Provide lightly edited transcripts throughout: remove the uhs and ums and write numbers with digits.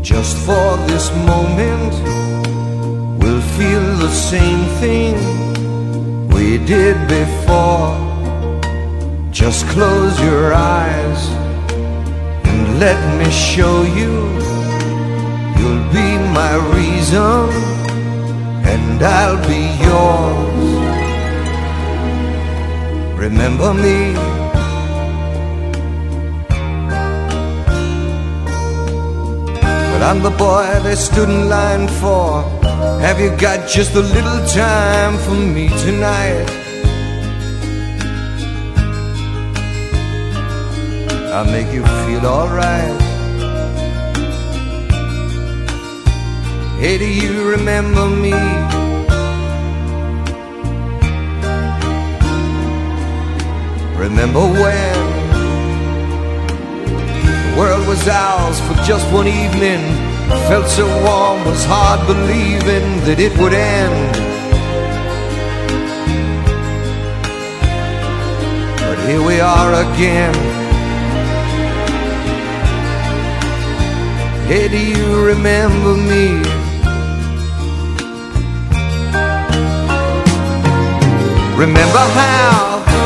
Just for this moment, we'll feel the same thing we did before. Just close your eyes and let me show you. You'll be my reason and I'll be yours. Remember me. But I'm the boy they stood in line for. Have you got just a little time for me tonight? I'll make you feel alright. Hey, do you remember me? Remember when the world was ours for just one evening? Felt so warm, was hard believing that it would end. But here we are again. Hey, do you remember me? Remember how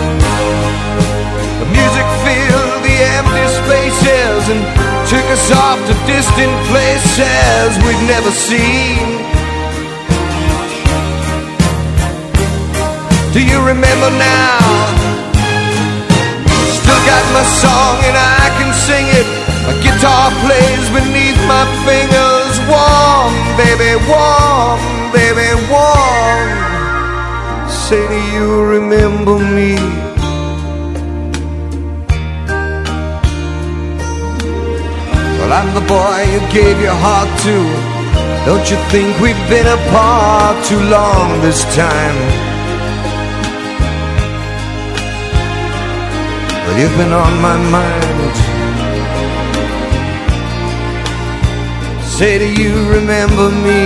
the music filled the empty spaces and took us off to distant places we'd never seen? Do you remember now? Still got my song and I can sing it. My guitar plays beneath my fingers. Warm, baby, warm, baby, warm. Say, do you remember me? Well, I'm the boy you gave your heart to. Don't you think we've been apart too long this time? Well, you've been on my mind. Say, do you remember me?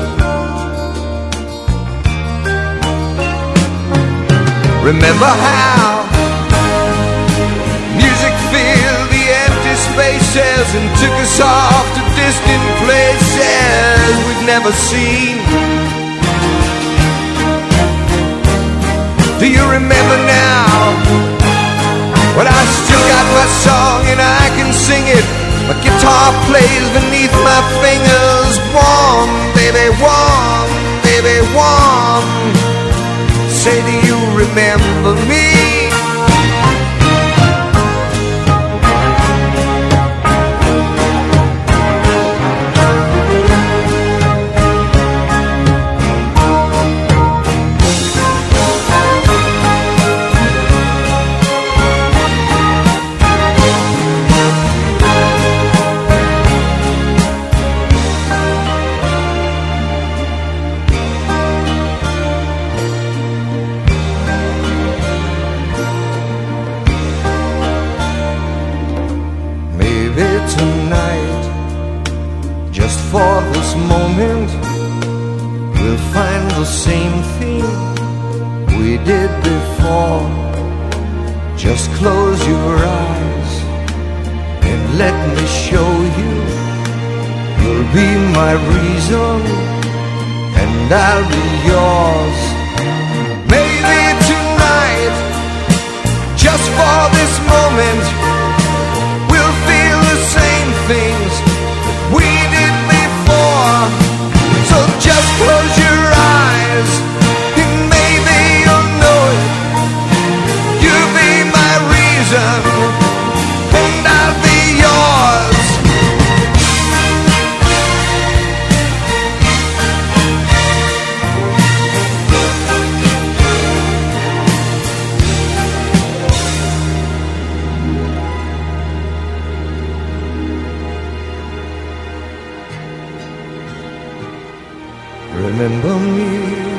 Remember how music filled the empty spaces and took us off to distant places we've never seen? Do you remember now? Well, I still got my song and I can sing it. My guitar plays beneath my fingers. Warm, baby, warm, baby, warm. Say, do you remember me? Tonight, just for this moment, we'll find the same thing we did before. Just close your eyes and let me show you. You'll be my reason and I'll be yours. Maybe tonight, just for this moment, things that we did before. So just close your eyes and maybe you'll know it. You'll be my reason and I'll be yours. Remember me.